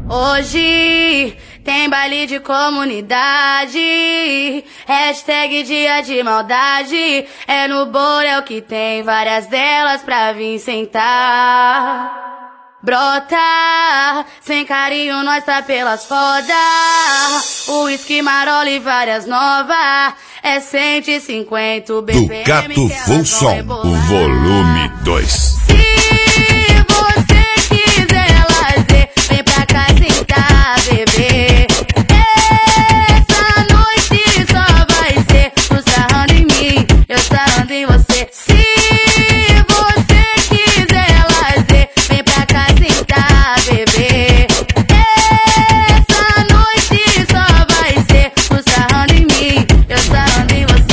Hoje tem baile de comunidade, hashtag dia de maldade. É no Borel que tem várias delas pra vir sentar. Brota, sem carinho nós tá pelas foda. Uísque, marola e várias novas. É 150 o BPM. Ducato Full Som, o volume 2. Se você quiser lazer, vem pra cá sentar, bebê. Essa noite só vai ser tu sarrando em mim, eu sarrando em você. Se você quiser lazer, vem pra cá sentar, bebê. Essa noite só vai ser tu sarrando em mim, eu sarrando em você.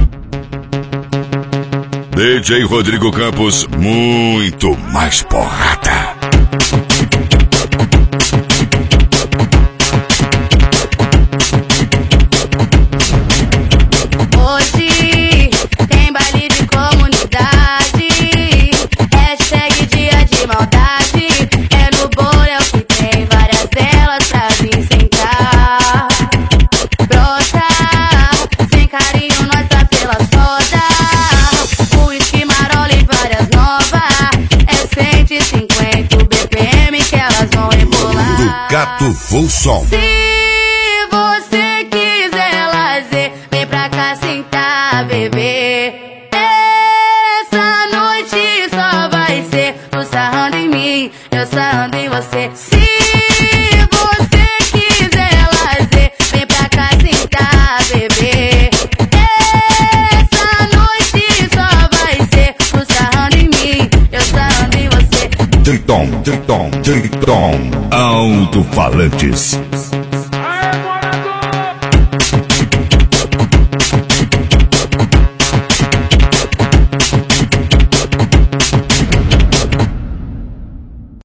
DJ Rodrigo Campos, muito mais porrada. Hoje tem baile de comunidade, hashtag dia de maldade. É no Borel que tem várias delas pra vir sentar. Brota, sem carinho nós tá pelas foda. Uísque, marola e várias novas. É 150 o BPM que elas vão rebolar. Ducato Full Som. Se você quiser lazer, vem pra cá sentar, bebê. Essa noite só vai ser tu sarrando em mim, eu sarrando em você. Se você quiser lazer, vem pra cá sentar, bebê. Essa noite só vai ser tu sarrando em mim, eu sarrando em você. Triton, Triton, Triton. Alto-falantes.